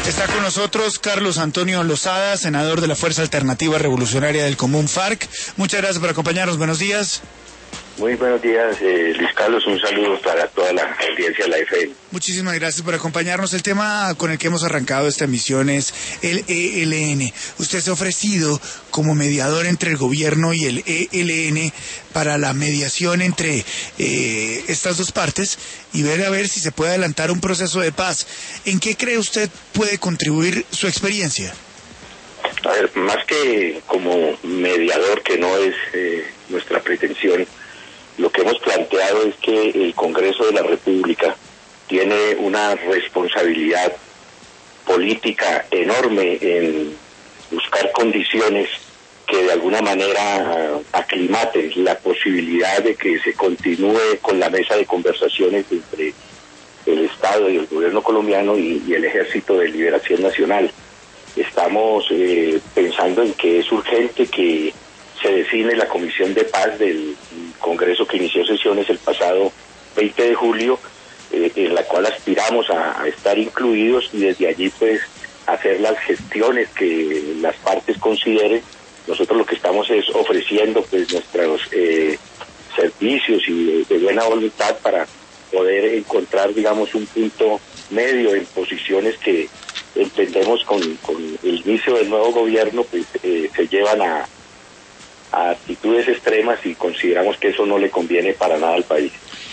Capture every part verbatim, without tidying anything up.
Está con nosotros Carlos Antonio Lozada, senador de la Fuerza Alternativa Revolucionaria del Común FARC. Muchas gracias por acompañarnos. Buenos días. Muy buenos días, eh, Luis Carlos. Un saludo para toda la audiencia de la F M. Muchísimas gracias por acompañarnos. El tema con el que hemos arrancado esta emisión es el E L N. Usted se ha ofrecido como mediador entre el gobierno y el E L N para la mediación entre eh, estas dos partes y ver a ver si se puede adelantar un proceso de paz. ¿En qué cree usted puede contribuir su experiencia? A ver, más que como mediador, que no es eh, nuestra pretensión, lo que hemos planteado es que el Congreso de la República tiene una responsabilidad política enorme en buscar condiciones que de alguna manera aclimaten la posibilidad de que se continúe con la mesa de conversaciones entre el Estado y el gobierno colombiano y, y el Ejército de Liberación Nacional. Estamos eh, pensando en que es urgente que se designe la Comisión de Paz del Congreso que inició sesiones el pasado veinte de julio, eh, en la cual aspiramos a, a estar incluidos y desde allí pues hacer las gestiones que las partes consideren. Nosotros lo que estamos es ofreciendo pues nuestros eh, servicios y de, de buena voluntad para poder encontrar, digamos, un punto medio en posiciones que entendemos con, con el inicio del nuevo gobierno pues eh, se llevan a a actitudes extremas y consideramos que eso no le conviene para nada al país.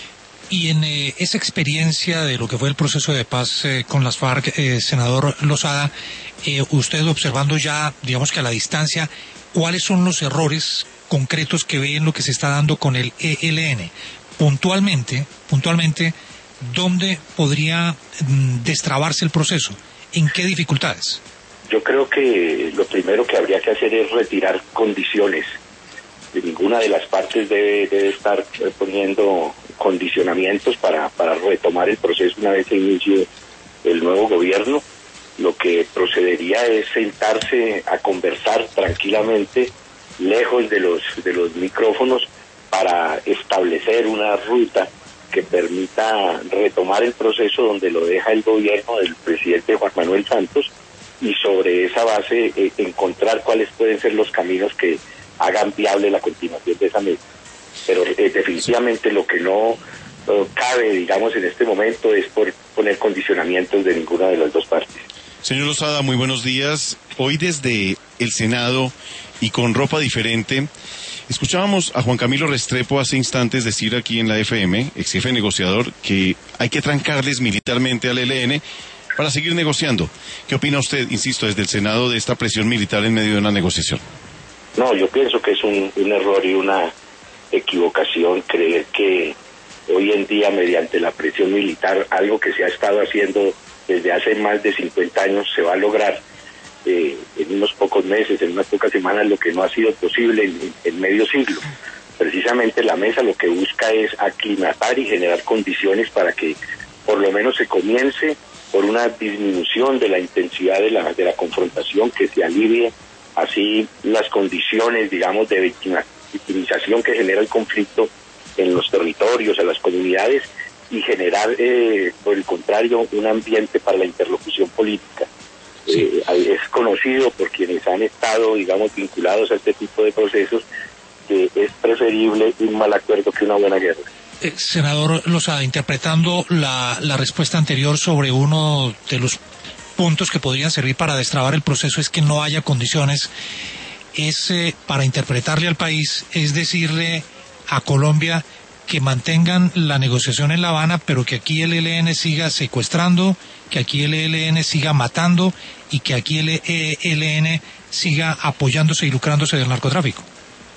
Y en eh, esa experiencia de lo que fue el proceso de paz eh, con las FARC, eh, senador Lozada, eh, usted observando ya, digamos que a la distancia, ¿cuáles son los errores concretos que ve en lo que se está dando con el E L N? Puntualmente, puntualmente, ¿dónde podría mm, destrabarse el proceso? ¿En qué dificultades? Yo creo que lo primero que habría que hacer es retirar condiciones. De ninguna de las partes debe, debe estar poniendo condicionamientos para, para retomar el proceso una vez se inicie el nuevo gobierno. Lo que procedería es sentarse a conversar tranquilamente, lejos de los, de los micrófonos, para establecer una ruta que permita retomar el proceso donde lo deja el gobierno del presidente Juan Manuel Santos y sobre esa base eh, encontrar cuáles pueden ser los caminos que hagan viable la continuación de esa meta. Pero eh, definitivamente lo que no eh, cabe, digamos, en este momento es por poner condicionamientos de ninguna de las dos partes. Señor Lozada, muy buenos días. Hoy desde el Senado y con ropa diferente, escuchábamos a Juan Camilo Restrepo hace instantes decir aquí en la F M, ex jefe negociador, que hay que trancarles militarmente al E L N para seguir negociando. ¿Qué opina usted, insisto, desde el Senado de esta presión militar en medio de una negociación? No, yo pienso que es un, un error y una equivocación creer que hoy en día mediante la presión militar, algo que se ha estado haciendo desde hace más de cincuenta años, se va a lograr eh, en unos pocos meses, en unas pocas semanas, lo que no ha sido posible en, en medio siglo. Precisamente la mesa lo que busca es aclimatar y generar condiciones para que por lo menos se comience por una disminución de la intensidad de la, de la confrontación, que se alivie así las condiciones, digamos, de victima, victimización que genera el conflicto en los territorios, en las comunidades, y generar, eh, por el contrario, un ambiente para la interlocución política. Sí. Eh, es conocido por quienes han estado, digamos, vinculados a este tipo de procesos, que es preferible un mal acuerdo que una buena guerra. Eh, senador Lozada, interpretando la, la respuesta anterior sobre uno de los puntos que podrían servir para destrabar el proceso es que no haya condiciones, es eh, para interpretarle al país, es decirle a Colombia que mantengan la negociación en La Habana, pero que aquí el E L N siga secuestrando, que aquí el E L N siga matando y que aquí el E L N siga apoyándose y lucrándose del narcotráfico.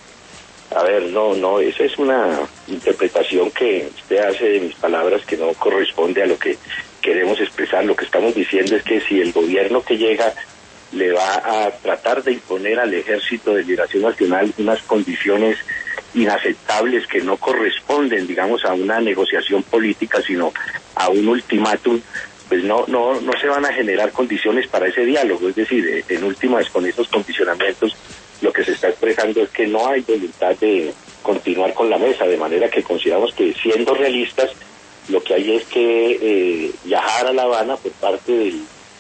A ver, no, no, esa es una interpretación que usted hace de mis palabras que no corresponde a lo que queremos expresar. Lo que estamos diciendo es que si el gobierno que llega le va a tratar de imponer al Ejército de Liberación Nacional unas condiciones inaceptables que no corresponden, digamos, a una negociación política, sino a un ultimátum, pues no, no, no se van a generar condiciones para ese diálogo. Es decir, en últimas, con esos condicionamientos, lo que se está expresando es que no hay voluntad de continuar con la mesa, de manera que consideramos que, siendo realistas, lo que hay es que eh, viajar a La Habana por parte del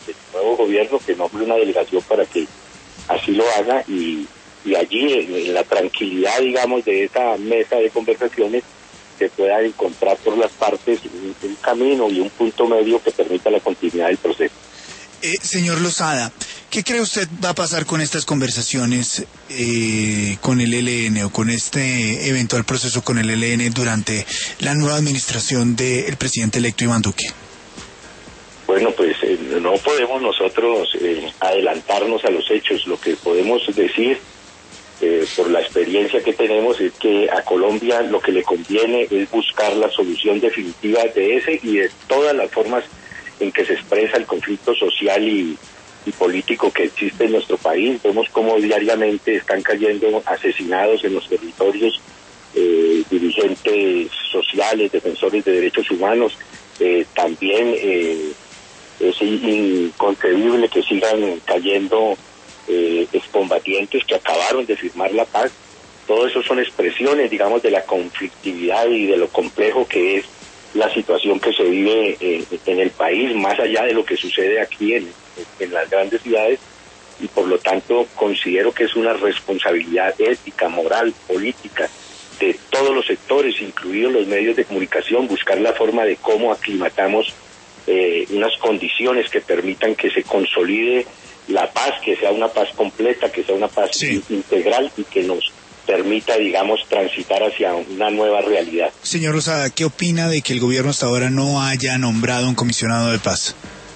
del nuevo gobierno que nombre una delegación para que así lo haga y, y allí en, en la tranquilidad, digamos, de esa mesa de conversaciones se pueda encontrar por las partes un, un camino y un punto medio que permita la continuidad del proceso. Eh, señor Lozada, ¿qué cree usted va a pasar con estas conversaciones eh, con el E L N o con este eventual proceso con el E L N durante la nueva administración del presidente electo Iván Duque? Bueno, pues eh, no podemos nosotros eh, adelantarnos a los hechos. Lo que podemos decir eh, por la experiencia que tenemos es que a Colombia lo que le conviene es buscar la solución definitiva de ese y de todas las formas en que se expresa el conflicto social y, y político que existe en nuestro país. Vemos cómo diariamente están cayendo asesinados en los territorios eh, dirigentes sociales, defensores de derechos humanos. Eh, también eh, es inconcebible que sigan cayendo eh, excombatientes que acabaron de firmar la paz. Todo eso son expresiones, digamos, de la conflictividad y de lo complejo que es la situación que se vive eh, en el país, más allá de lo que sucede aquí en, en las grandes ciudades, y por lo tanto considero que es una responsabilidad ética, moral, política, de todos los sectores, incluidos los medios de comunicación, buscar la forma de cómo aclimatamos eh, unas condiciones que permitan que se consolide la paz, que sea una paz completa, que sea una paz sí. integral y que nos permita, digamos, transitar hacia una nueva realidad. Señor Lozada, ¿qué opina de que el gobierno hasta ahora no haya nombrado un comisionado de paz?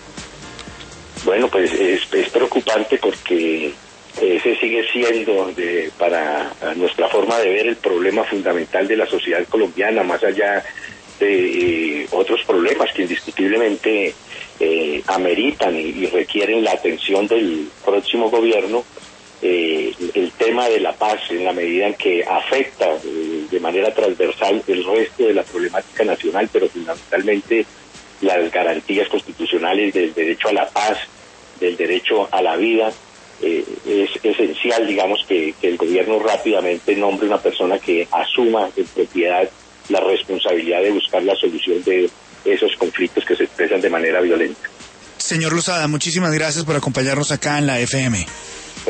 Bueno, pues es, es preocupante porque ese sigue siendo, de, para nuestra forma de ver, el problema fundamental de la sociedad colombiana, más allá de eh, otros problemas que indiscutiblemente eh, ameritan y, y requieren la atención del próximo gobierno. Eh, el tema de la paz, en la medida en que afecta eh, de manera transversal el resto de la problemática nacional, pero fundamentalmente las garantías constitucionales del derecho a la paz, del derecho a la vida, eh, es esencial, digamos, que, que el gobierno rápidamente nombre una persona que asuma en propiedad la responsabilidad de buscar la solución de esos conflictos que se expresan de manera violenta. Señor Lozada, muchísimas gracias por acompañarnos acá en la F M.